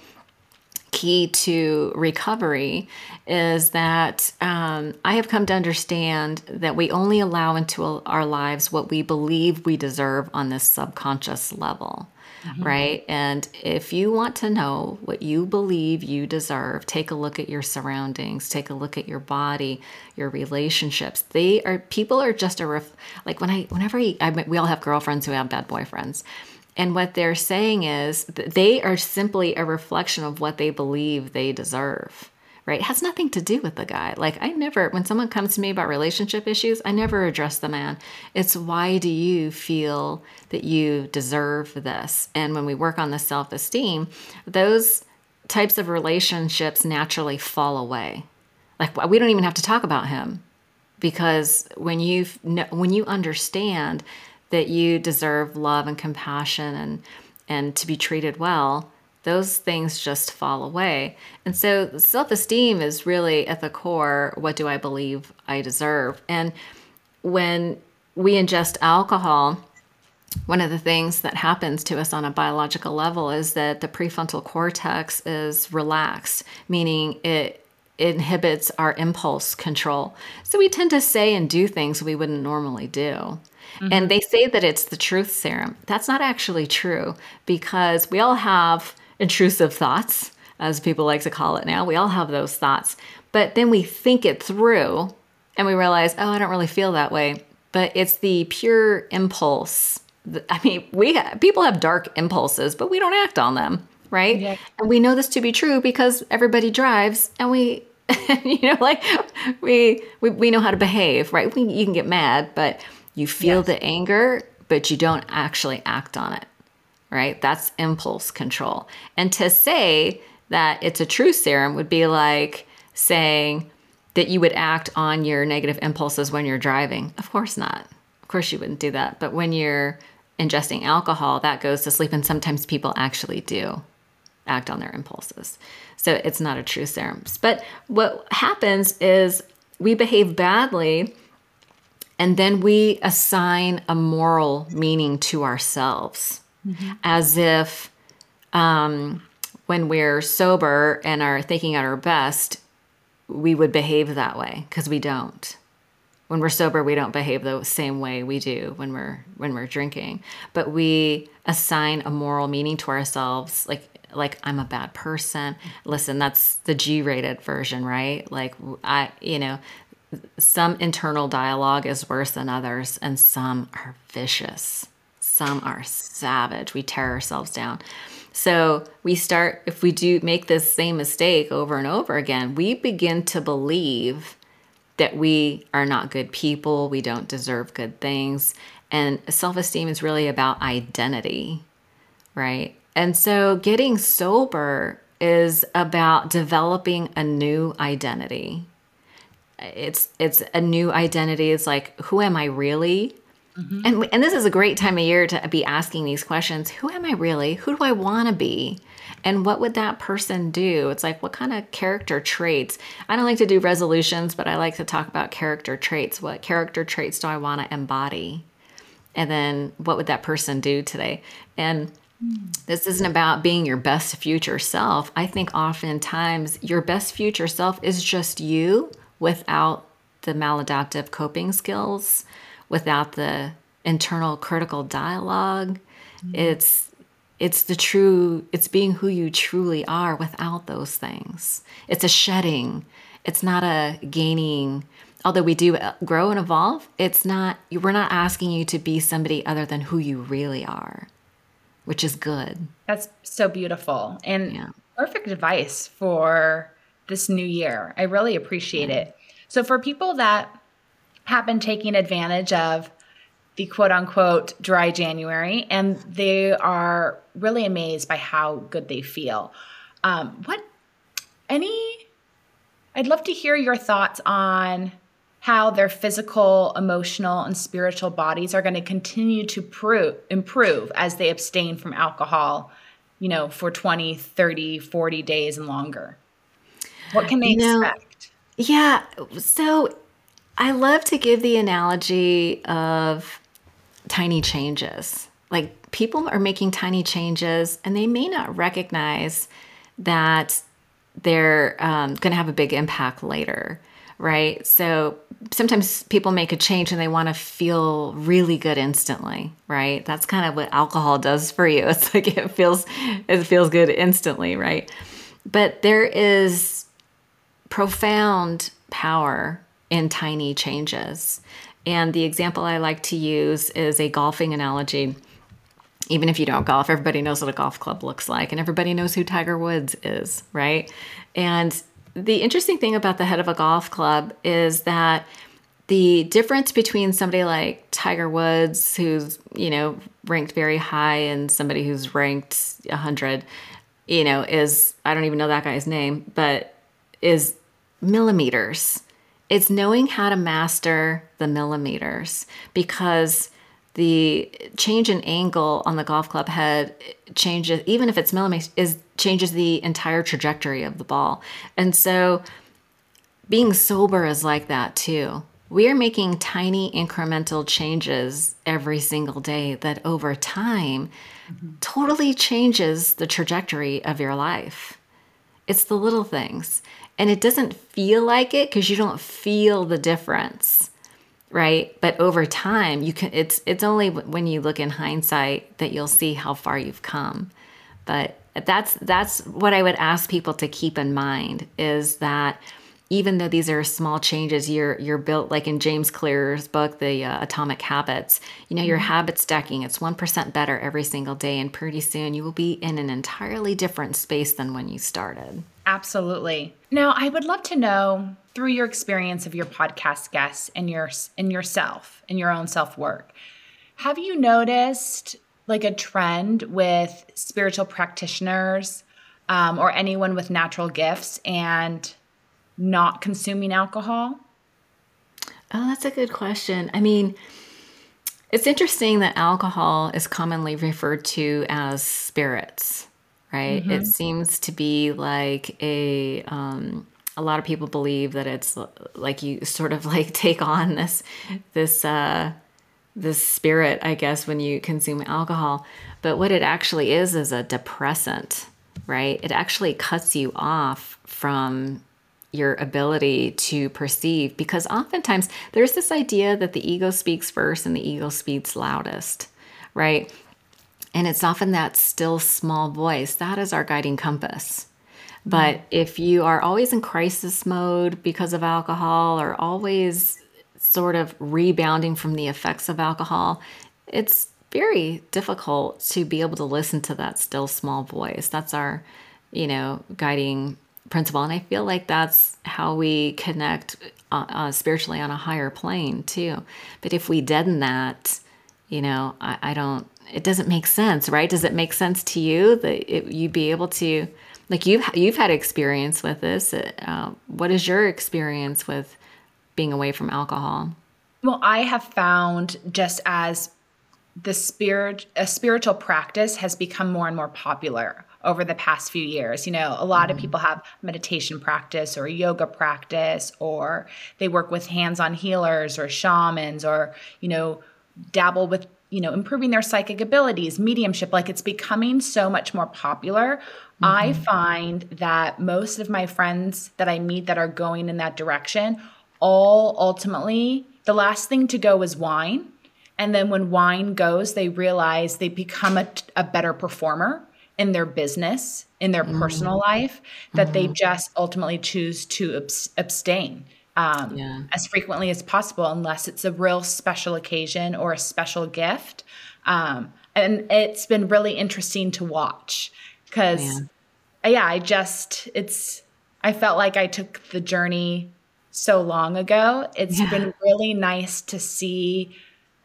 key to recovery is that um, I have come to understand that we only allow into our lives what we believe we deserve on this subconscious level, mm-hmm. right? And if you want to know what you believe you deserve, take a look at your surroundings, take a look at your body, your relationships. They are, people are just a, ref, like when I, whenever I, I, we all have girlfriends who have bad boyfriends. And what they're saying is that they are simply a reflection of what they believe they deserve, right? It has nothing to do with the guy. Like I never, when someone comes to me about relationship issues, I never address the man. It's why do you feel that you deserve this? And when we work on the self-esteem, those types of relationships naturally fall away. Like we don't even have to talk about him, because when you when you understand that you deserve love and compassion and and to be treated well, those things just fall away. And so self-esteem is really at the core, what do I believe I deserve? And when we ingest alcohol, one of the things that happens to us on a biological level is that the prefrontal cortex is relaxed, meaning it inhibits our impulse control. So we tend to say and do things we wouldn't normally do. Mm-hmm. And they say that it's the truth serum. That's not actually true, because we all have intrusive thoughts, as people like to call it now. We all have those thoughts. But then we think it through and we realize, oh, I don't really feel that way. But it's the pure impulse. I mean, we ha- people have dark impulses, but we don't act on them, right? Yeah. And we know this to be true because everybody drives, and we, you know, like we we, we know how to behave, right? We, you can get mad, but you feel yes. the anger, but you don't actually act on it, right? That's impulse control. And to say that it's a truth serum would be like saying that you would act on your negative impulses when you're driving. Of course not. Of course you wouldn't do that. But when you're ingesting alcohol, that goes to sleep. And sometimes people actually do act on their impulses. So it's not a truth serum. But what happens is we behave badly, and then we assign a moral meaning to ourselves, mm-hmm. as if um, when we're sober and are thinking at our best, we would behave that way, because we don't. When we're sober, we don't behave the same way we do when we're when we're drinking. But we assign a moral meaning to ourselves, like like I'm a bad person. Listen, that's the G-rated version, right? Like I, you know. Some internal dialogue is worse than others, and some are vicious. Some are savage. We tear ourselves down. So we start, if we do make this same mistake over and over again, we begin to believe that we are not good people. We don't deserve good things. And self-esteem is really about identity, right? And so getting sober is about developing a new identity. It's it's a new identity. It's like, who am I really? Mm-hmm. And and this is a great time of year to be asking these questions. Who am I really? Who do I want to be? And what would that person do? It's like, what kind of character traits? I don't like to do resolutions, but I like to talk about character traits. What character traits do I want to embody? And then what would that person do today? And this isn't about being your best future self. I think oftentimes your best future self is just you, without the maladaptive coping skills, without the internal critical dialogue. Mm-hmm. It's it's the true, it's being who you truly are without those things. It's a shedding. It's not a gaining. Although we do grow and evolve, it's not, we're not asking you to be somebody other than who you really are, which is good. That's so beautiful. And yeah. perfect advice for this new year. I really appreciate yeah. it. So for people that have been taking advantage of the quote unquote dry January, and they are really amazed by how good they feel. Um, what, any, I'd love to hear your thoughts on how their physical, emotional, and spiritual bodies are going to continue to prove, improve as they abstain from alcohol, you know, for twenty, thirty, forty days and longer? What can they You know, expect? yeah. So I love to give the analogy of tiny changes. Like people are making tiny changes and they may not recognize that they're um, going to have a big impact later, right? So sometimes people make a change and they want to feel really good instantly, right? That's kind of what alcohol does for you. It's like it feels it feels good instantly, right? But there is profound power in tiny changes. And the example I like to use is a golfing analogy. Even if you don't golf, everybody knows what a golf club looks like, and everybody knows who Tiger Woods is, right? And the interesting thing about the head of a golf club is that the difference between somebody like Tiger Woods, who's, you know, ranked very high, and somebody who's ranked one hundred, you know, is, I don't even know that guy's name, but is millimeters. It's knowing how to master the millimeters, because the change in angle on the golf club head changes, even if it's millimeters, is changes the entire trajectory of the ball. And so being sober is like that too. We are making tiny incremental changes every single day that over time mm-hmm. totally changes the trajectory of your life. It's the little things. And it doesn't feel like it because you don't feel the difference. Right. But over time, you can, it's, it's only when you look in hindsight that you'll see how far you've come. But that's, that's what I would ask people to keep in mind, is that even though these are small changes, you're, you're built, like in James Clear's book, The uh, Atomic Habits, you know, your mm-hmm. habit stacking, it's one percent better every single day. And pretty soon you will be in an entirely different space than when you started. Absolutely. Now, I would love to know, through your experience of your podcast guests and your and yourself and your own self-work, have you noticed like a trend with spiritual practitioners um, or anyone with natural gifts and not consuming alcohol? Oh, that's a good question. I mean, it's interesting that alcohol is commonly referred to as spirits, right? Mm-hmm. It seems to be like a... Um, a lot of people believe that it's like you sort of like take on this, this, uh, this spirit, I guess, when you consume alcohol. But what it actually is, is a depressant, right? It actually cuts you off from your ability to perceive, because oftentimes there's this idea that the ego speaks first and the ego speaks loudest, right? And it's often that still small voice that is our guiding compass. But if you are always in crisis mode because of alcohol, or always sort of rebounding from the effects of alcohol, it's very difficult to be able to listen to that still small voice. That's our, you know, guiding principle. And I feel like that's how we connect uh, uh, spiritually on a higher plane too. But if we deaden that, you know, I, I don't, it doesn't make sense, right? Does it make sense to you that it, you'd be able to, like you've you've had experience with this. Uh, what is your experience with being away from alcohol? Well, I have found, just as the spirit, a spiritual practice has become more and more popular over the past few years. You know, a lot mm-hmm. of people have meditation practice or yoga practice, or they work with hands-on healers or shamans, or, you know, dabble with, you know, improving their psychic abilities, mediumship. Like, it's becoming so much more popular. Mm-hmm. I find that most of my friends that I meet that are going in that direction, all ultimately, the last thing to go is wine. And then when wine goes, they realize they become a, a better performer in their business, in their mm-hmm. personal life, that mm-hmm. they just ultimately choose to abs- abstain um, yeah. as frequently as possible, unless it's a real special occasion or a special gift. Um, and it's been really interesting to watch, because, yeah. yeah, I just, it's, I felt like I took the journey so long ago. It's yeah. been really nice to see,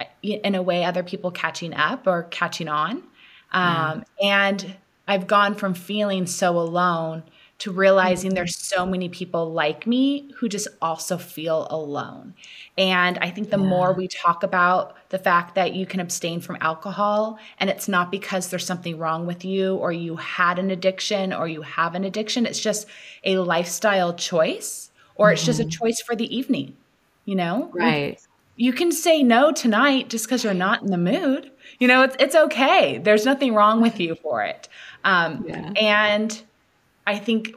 in a way, other people catching up or catching on. Um, yeah. And I've gone from feeling so alone to realizing there's so many people like me who just also feel alone. And I think the Yeah. more we talk about the fact that you can abstain from alcohol, and it's not because there's something wrong with you or you had an addiction or you have an addiction, it's just a lifestyle choice, or it's just a choice for the evening. You know, We- Right. you can say no tonight just because you're not in the mood. You know, it's it's okay. There's nothing wrong with you for it. Um, Yeah. And I think,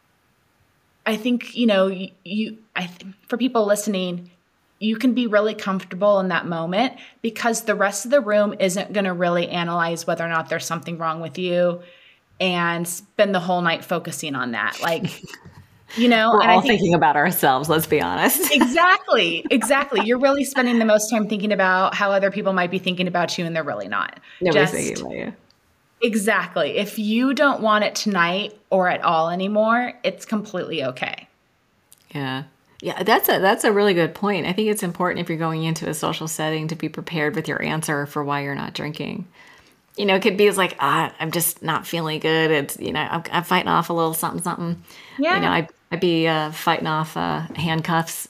I think you know, you, you I think for people listening, you can be really comfortable in that moment because the rest of the room isn't going to really analyze whether or not there's something wrong with you and spend the whole night focusing on that. Like, you know, We're and all I think thinking about ourselves, let's be honest. exactly, exactly. You're really spending the most time thinking about how other people might be thinking about you, and they're really not. Nobody's Just thinking about you. exactly. If you don't want it tonight or at all anymore, it's completely okay. Yeah. Yeah, that's a that's a really good point. I think it's important if you're going into a social setting to be prepared with your answer for why you're not drinking. You know, it could be as like, ah, I'm just not feeling good. It's, you know, I'm, I'm fighting off a little something, something. Yeah. You know, I, I'd be uh, fighting off uh, handcuffs.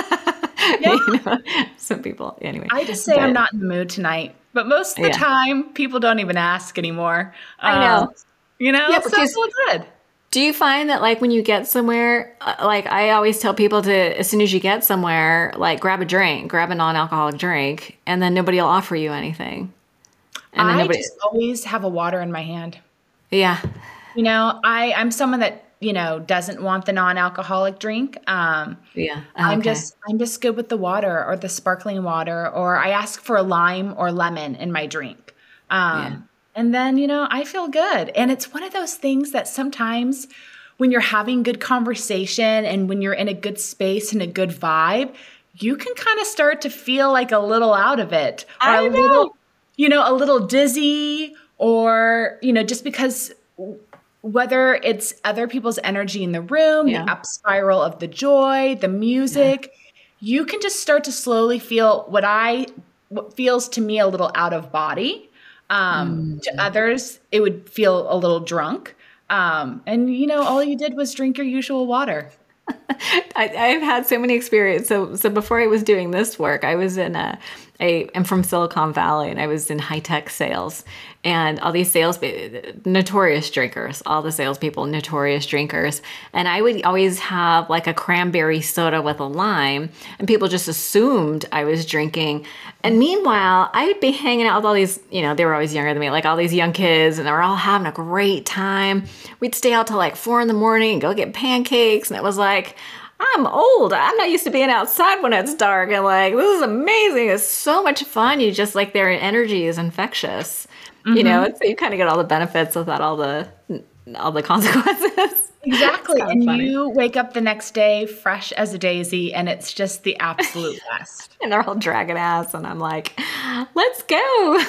Yeah. You know, some people, anyway. I just say But- I'm not in the mood tonight, but most of the Yeah. time, people don't even ask anymore. I know. Um, you know, Yeah, so because- it's all good. Do you find that like when you get somewhere, uh, like I always tell people to, as soon as you get somewhere, like grab a drink, grab a non-alcoholic drink, and then nobody will offer you anything. And then I nobody, just always have a water in my hand. yeah, You know, I, I'm someone that, you know, doesn't want the non-alcoholic drink. Um, yeah. Oh, I'm okay. just I'm just good with the water or the sparkling water, or I ask for a lime or lemon in my drink. Um, Yeah. And then, you know, I feel good. And it's one of those things that sometimes when you're having good conversation and when you're in a good space and a good vibe, you can kind of start to feel like a little out of it, or I a know. little, you know, a little dizzy, or, you know, just because whether it's other people's energy in the room, Yeah. the up spiral of the joy, the music, you can just start to slowly feel what I what feels to me a little out of body. Um, To others, it would feel a little drunk. Um, and you know, all you did was drink your usual water. I, I've had so many experiences. So, so before I was doing this work, I was in a, a, I'm from Silicon Valley, and I was in high tech sales, and all these sales, notorious drinkers, all the salespeople, notorious drinkers. And I would always have like a cranberry soda with a lime, and people just assumed I was drinking. And meanwhile, I would be hanging out with all these, you know, they were always younger than me, like all these young kids, and they were all having a great time. We'd stay out till like four in the morning and go get pancakes. And it was like, I'm old. I'm not used to being outside when it's dark. And like, this is amazing. It's so much fun. You just like their energy is infectious. You know, it's, you kind of get all the benefits without all the all the consequences. Exactly. It's And funny. you wake up the next day fresh as a daisy, and it's just the absolute best. And they're all dragging ass, and I'm like, let's go.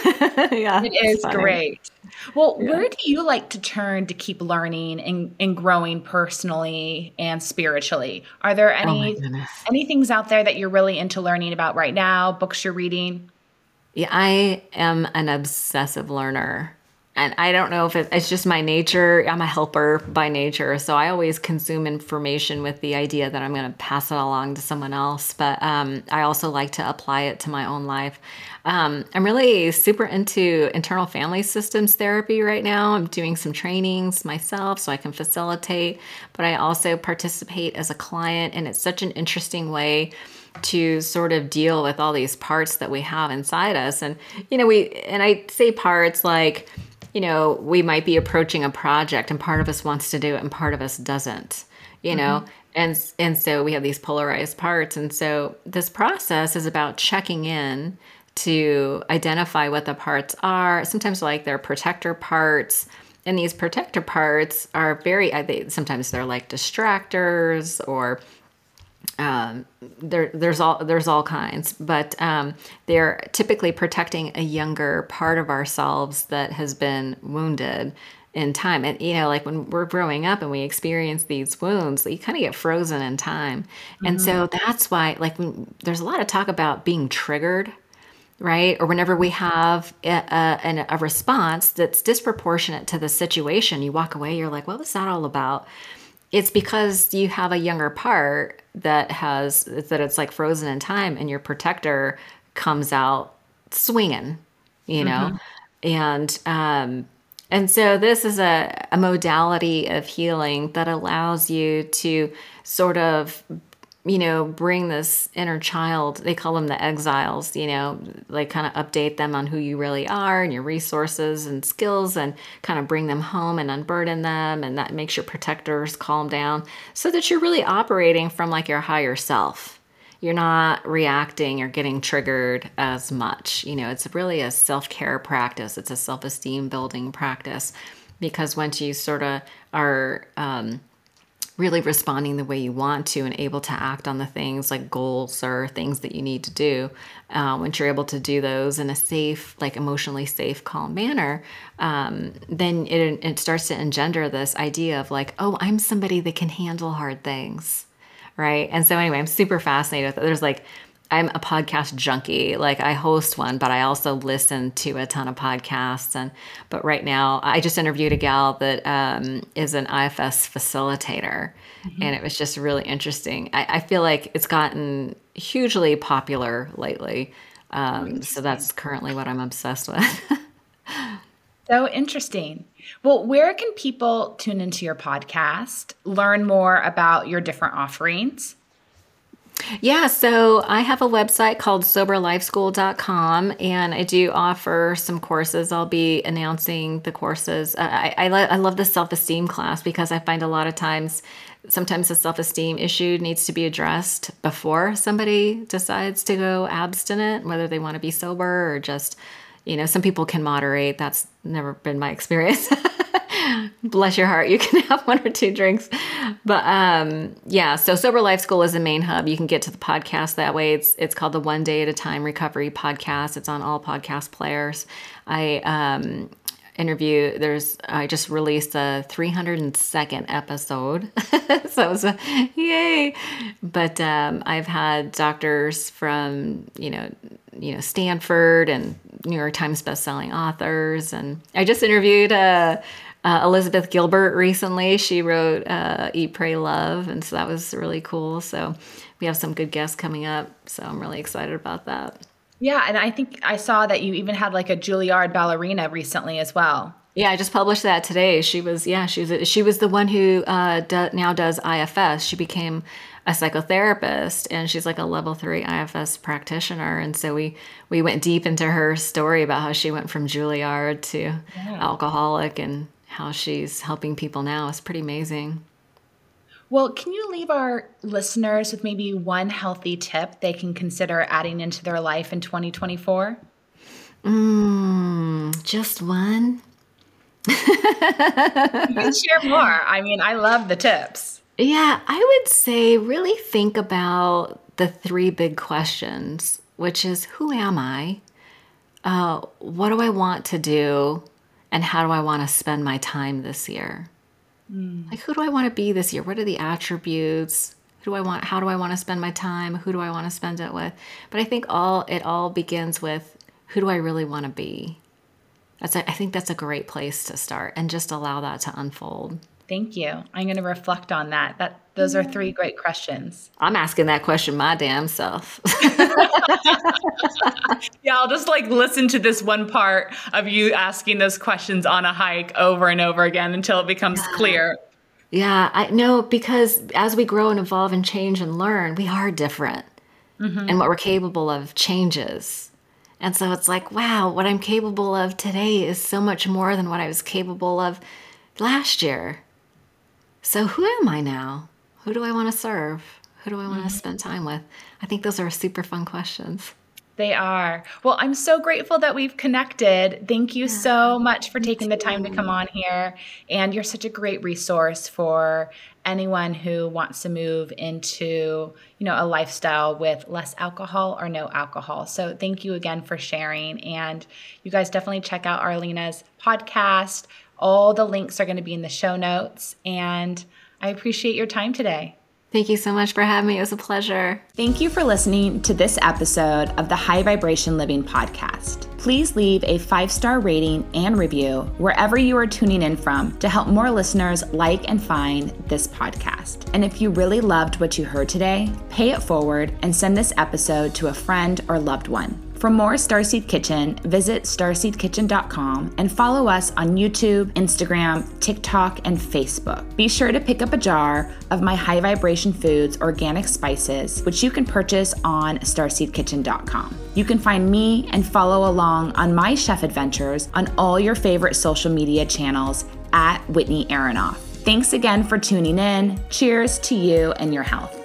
Yeah, It it's is funny. great. Well, where do you like to turn to keep learning and, and growing personally and spiritually? Are there Oh my any goodness. any things out there that you're really into learning about right now? Books you're reading? Yeah, I am an obsessive learner. And I don't know if it, it's just my nature. I'm a helper by nature. So I always consume information with the idea that I'm going to pass it along to someone else. But um, I also like to apply it to my own life. Um, I'm really super into internal family systems therapy right now. I'm doing some trainings myself so I can facilitate. But I also participate as a client. And it's such an interesting way to sort of deal with all these parts that we have inside us. And, you know, we, and I say parts like, you know, we might be approaching a project and part of us wants to do it and part of us doesn't, you know, and, and so we have these polarized parts. And so this process is about checking in to identify what the parts are. Sometimes like they're protector parts, and these protector parts are very, I think sometimes they're like distractors, or Um, there, there's all there's all kinds, but um, they're typically protecting a younger part of ourselves that has been wounded in time. And you know, like when we're growing up and we experience these wounds, you kind of get frozen in time. And so that's why, like, when, there's a lot of talk about being triggered, right? Or whenever we have a, a, a response that's disproportionate to the situation, you walk away, you're like, what was that all about? it's because you have a younger part that has, that it's like frozen in time, and your protector comes out swinging, you know? Mm-hmm. And, um, and so this is a, a modality of healing that allows you to sort of, you know, bring this inner child, they call them the exiles, you know, like kind of update them on who you really are and your resources and skills, and kind of bring them home and unburden them. And that makes your protectors calm down so that you're really operating from like your higher self. You're not reacting or getting triggered as much. You know, it's really a self-care practice. It's a self-esteem building practice, because once you sort of are um, really responding the way you want to and able to act on the things like goals or things that you need to do, uh, once you're able to do those in a safe, like emotionally safe, calm manner, um, then it, it starts to engender this idea of like, oh, I'm somebody that can handle hard things. Right. And so anyway, I'm super fascinated with it. There's like, I'm a podcast junkie. Like I host one, but I also listen to a ton of podcasts. And, but right now I just interviewed a gal that um, is an I F S facilitator. Mm-hmm. And it was just really interesting. I, I feel like it's gotten hugely popular lately. Um, so that's currently what I'm obsessed with. So interesting. Well, where can people tune into your podcast, learn more about your different offerings? Yeah, so I have a website called sober life school dot com, and I do offer some courses. I'll be announcing the courses. I, I, I love the self-esteem class, because I find a lot of times, sometimes the self-esteem issue needs to be addressed before somebody decides to go abstinent, whether they want to be sober or just, you know, some people can moderate. That's never been my experience. Bless your heart, you can have one or two drinks. But um, yeah, so Sober Life School is the main hub. You can get to the podcast that way. It's it's called the One Day at a Time Recovery Podcast. It's on all podcast players. I um, interview, there's, I just released a three hundred second episode. So it was a yay. But um, I've had doctors from, you know, you know, Stanford and New York Times bestselling authors. And I just interviewed uh, uh, Elizabeth Gilbert recently. She wrote uh, Eat, Pray, Love. And so that was really cool. So we have some good guests coming up. So I'm really excited about that. Yeah. And I think I saw that you even had like a Juilliard ballerina recently as well. Yeah, I just published that today. She was, yeah, she was, she was the one who uh, do, now does I F S. She became a psychotherapist, and she's like a level three I F S practitioner. And so we, we went deep into her story about how she went from Juilliard to yeah. alcoholic, and how she's helping people now. It's pretty amazing. Well, can you leave our listeners with maybe one healthy tip they can consider adding into their life in twenty twenty-four? Mm, just one? You can share more. I mean, I love the tips. Yeah, I would say really think about the three big questions, which is, who am I? Uh, what do I want to do? And how do I want to spend my time this year? Mm. Like, who do I want to be this year? What are the attributes? Who do I want? How do I want to spend my time? Who do I want to spend it with? But I think all it all begins with, who do I really want to be? That's a, I think that's a great place to start, and just allow that to unfold. Thank you. I'm going to reflect on that. That those are three great questions. I'm asking that question my damn self. Yeah, I'll just like listen to this one part of you asking those questions on a hike over and over again until it becomes yeah. clear. Yeah, I know, because as we grow and evolve and change and learn, we are different. Mm-hmm. And what we're capable of changes. And so it's like, wow, what I'm capable of today is so much more than what I was capable of last year. So who am I now? Who do I want to serve? Who do I want mm-hmm. to spend time with? I think those are super fun questions. They are. Well, I'm so grateful that we've connected. Thank you yeah, so much for taking the time to come on here. And you're such a great resource for anyone who wants to move into, you know, a lifestyle with less alcohol or no alcohol. So thank you again for sharing. And you guys definitely check out Arlena's podcast. All the links are going to be in the show notes. And I appreciate your time today. Thank you so much for having me. It was a pleasure. Thank you for listening to this episode of the High Vibration Living podcast. Please leave a five-star rating and review wherever you are tuning in from to help more listeners like and find this podcast. And if you really loved what you heard today, pay it forward and send this episode to a friend or loved one. For more Starseed Kitchen, visit starseed kitchen dot com and follow us on YouTube, Instagram, TikTok, and Facebook. Be sure to pick up a jar of my High Vibration Foods organic spices, which you can purchase on starseed kitchen dot com. You can find me and follow along on my chef adventures on all your favorite social media channels at Whitney Aronoff. Thanks again for tuning in. Cheers to you and your health.